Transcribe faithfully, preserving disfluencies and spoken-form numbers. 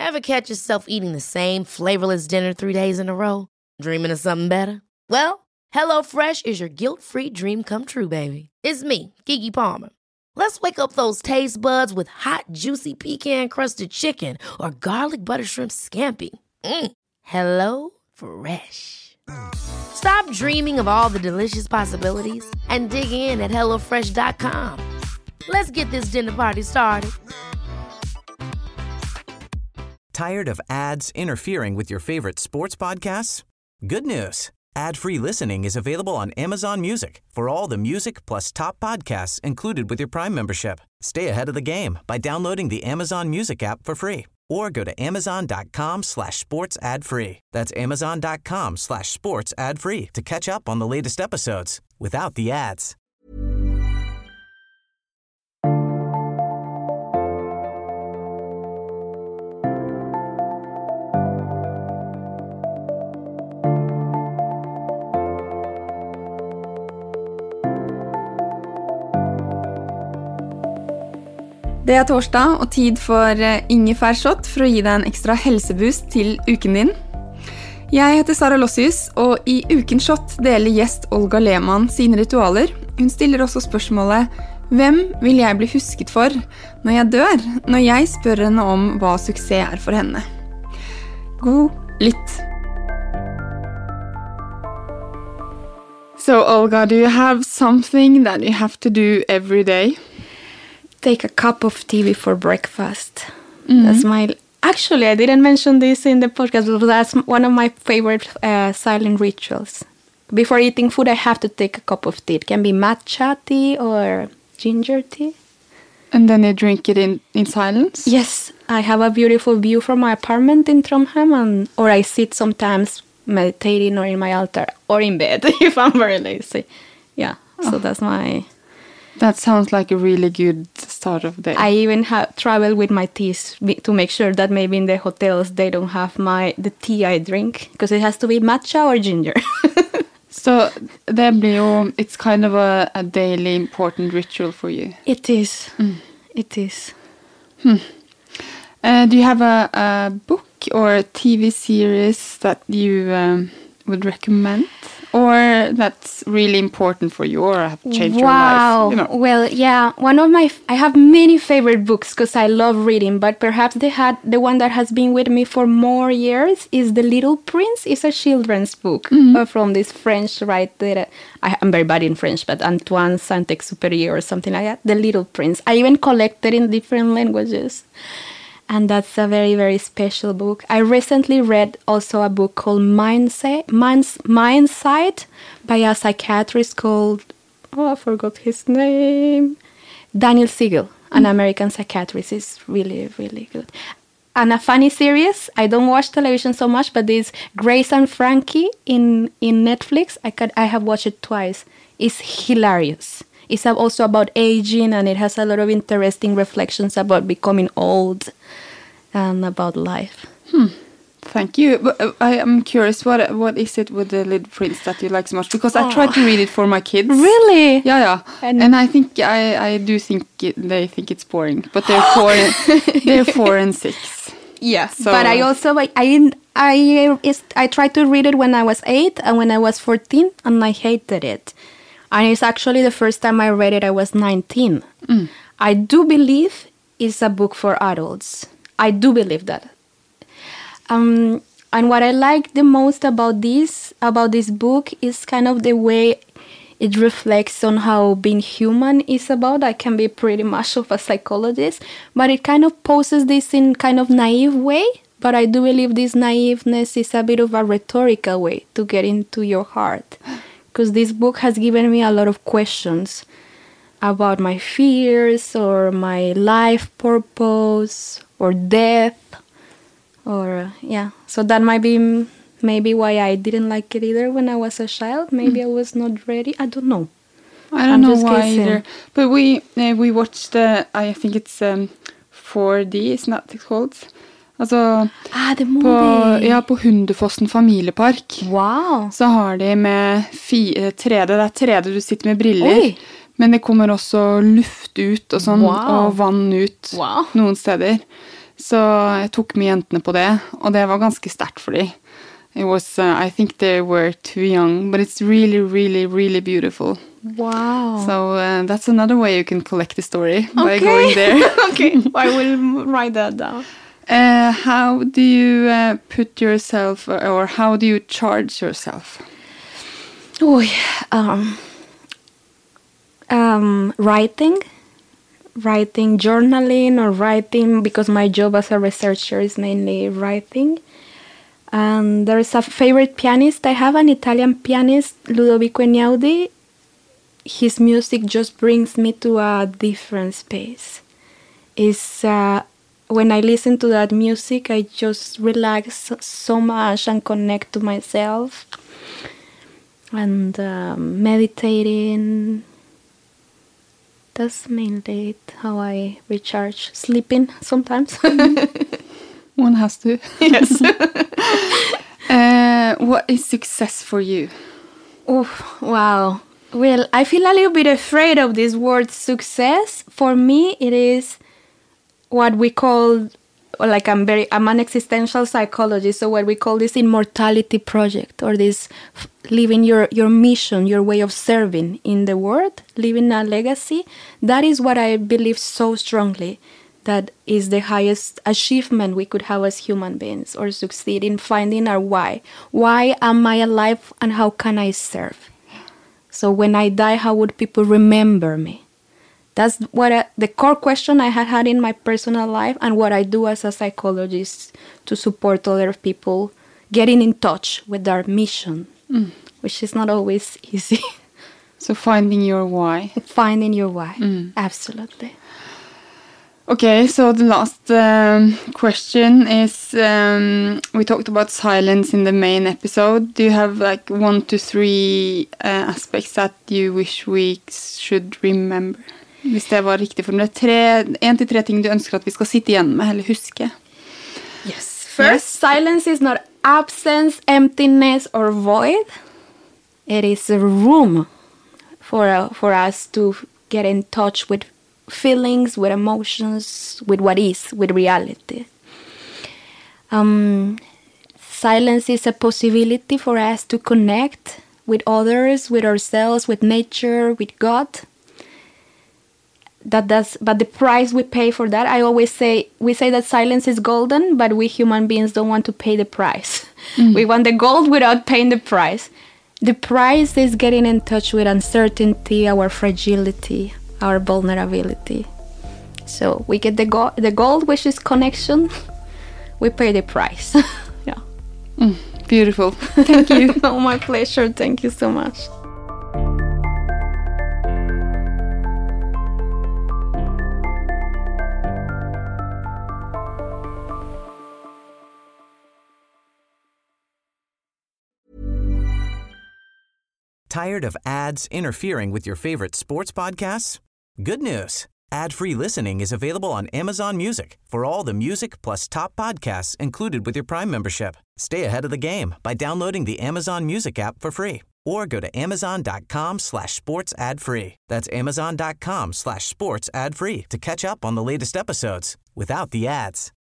Ever catch yourself eating the same flavorless dinner three days in a row? Dreaming of something better? Well, HelloFresh is your guilt-free dream come true, baby. It's me, Keke Palmer. Let's wake up those taste buds with hot, juicy pecan-crusted chicken or garlic butter shrimp scampi. Mm. Hello Fresh. Stop dreaming of all the delicious possibilities and dig in at hello fresh dot com. Let's get this dinner party started. Tired of ads interfering with your favorite sports podcasts? Good news. Ad-free listening is available on Amazon Music for all the music plus top podcasts included with your Prime membership. Stay ahead of the game by downloading the Amazon Music app for free or go to amazon.com slash sports ad free. That's amazon.com slash sports ad free to catch up on the latest episodes without the ads. Det er torsdag og tid for ingefærshot for å gi deg en ekstra helseboost til uken din. Jeg heter Sara Lossius, og i Ukens Shot deler gjest Olga Lehmann sine ritualer. Hun stiller også spørsmålet «Hvem vil jeg bli husket for når jeg dør?» når jeg spør henne om hva suksess er for henne. God lytt! So Olga, do you have something that you have to do every day? Take a cup of tea before breakfast. Mm-hmm. That's my... Actually, I didn't mention this in the podcast, but that's one of my favorite uh, silent rituals. Before eating food, I have to take a cup of tea. It can be matcha tea or ginger tea. And then you drink it in, in silence? Yes. I have a beautiful view from my apartment in Trondheim, and, or I sit sometimes meditating or in my altar or in bed if I'm very lazy. Yeah, oh. So that's my... That sounds like a really good start of the day. I even have traveled with my teas to make sure that maybe in the hotels they don't have my the tea I drink, because it has to be matcha or ginger. So det blir jo, it's kind of a, a daily important ritual for you. It is. Mm. It is. Hmm. Uh, do you have a, a book or a T V series that you um, would recommend? Or that's really important for you or have changed wow. your life? You know. Well, yeah, one of my... I have many favorite books because I love reading, but perhaps they had the one that has been with me for more years is The Little Prince. It's a children's book mm-hmm. uh, from this French writer. I, I'm very bad in French, but Antoine Saint-Exupéry or something like that. The Little Prince. I even collected in different languages. And that's a very, very special book. I recently read also a book called Mindset, Minds, Mindsight by a psychiatrist called, oh, I forgot his name, Daniel Siegel, an mm. American psychiatrist. It's really, really good. And a funny series, I don't watch television so much, but this Grace and Frankie in, in Netflix, I, could, I have watched it twice. It's hilarious. It's also about aging, and it has a lot of interesting reflections about becoming old and about life. Hmm. Thank you. But I am curious, what what is it with The Little Prince that you like so much? Because oh. I tried to read it for my kids. Really? Yeah, yeah. And, and I think I, I do think it, they think it's boring, but they're four they're four and six. Yeah. So. But I also I I I I tried to read it when I was eight and when I was fourteen, and I hated it. And it's actually the first time I read it, I was nineteen. Mm. I do believe it's a book for adults. I do believe that. Um, and what I like the most about this, about this book is kind of the way it reflects on how being human is about. I can be pretty much of a psychologist, but it kind of poses this in kind of naive way. But I do believe this naiveness is a bit of a rhetorical way to get into your heart. Because this book has given me a lot of questions about my fears or my life purpose or death. Or, yeah, so that might be maybe why I didn't like it either when I was a child. Maybe mm. I was not ready. I don't know. I don't I'm know why guessing. Either. But we uh, we watched, uh, I think it's um, four D, isn't that it's called? Altså, ah, the movie. På, ja, på Hundefossen familiepark. Wow. Så har de med fi, tre D, det er tre D du sitter med briller. Oi. Men det kommer også luft ut og sånn, wow. og vann ut wow. noen steder. Så jeg tok med jentene på det, og det var ganske sterkt for dem. It was, uh, I think they were too young, but it's really, really, really beautiful. Wow. So uh, that's another way you can collect the story, by Okay. going there. Okay, I will write that down. Uh, how do you uh, put yourself, or, or how do you charge yourself? Oh, um, um, writing, writing, journaling, or writing, because my job as a researcher is mainly writing. And there's a favorite pianist I have, an Italian pianist, Ludovico Einaudi. His music just brings me to a different space. It's uh, when I listen to that music, I just relax so much and connect to myself. And um, meditating. That's mainly it, how I recharge. Sleeping sometimes. One has to. Yes. uh, what is success for you? Oh, wow. Well, I feel a little bit afraid of this word success. For me, it is what we call, like I'm very, I'm an existential psychologist, so what we call this immortality project, or this f- living your, your mission, your way of serving in the world, living a legacy. That is what I believe so strongly. That is the highest achievement we could have as human beings, or succeed in finding our why. Why am I alive and how can I serve? So when I die, how would people remember me? That's what I, the core question I had had in my personal life, and what I do as a psychologist to support other people getting in touch with their mission, mm. which is not always easy. So finding your why. Finding your why, mm. absolutely. Okay, so the last um, question is, um, we talked about silence in the main episode. Do you have like one to three uh, aspects that you wish we should remember? Hvis det var riktig formulert. Tre, en til tre ting du ønsker at vi skal sitte igjen med, eller huske. Yes. First, yes. Silence is not absence, emptiness, or void. It is a room for, uh, for us to get in touch with feelings, with emotions, with what is, with reality. Um, silence is a possibility for us to connect with others, with ourselves, with nature, with God. That does, but the price we pay for that, I always say, we say that silence is golden, but we human beings don't want to pay the price. Mm. We want the gold without paying the price. The price is getting in touch with uncertainty, our fragility, our vulnerability. So we get the, go- the gold, which is connection. We pay the price. Yeah. Mm, beautiful. Thank you. Oh, my pleasure. Thank you so much. Tired of ads interfering with your favorite sports podcasts? Good news. Ad-free listening is available on Amazon Music for all the music plus top podcasts included with your Prime membership. Stay ahead of the game by downloading the Amazon Music app for free, or go to amazon.com slash sports ad free. That's amazon.com slash sports ad free to catch up on the latest episodes without the ads.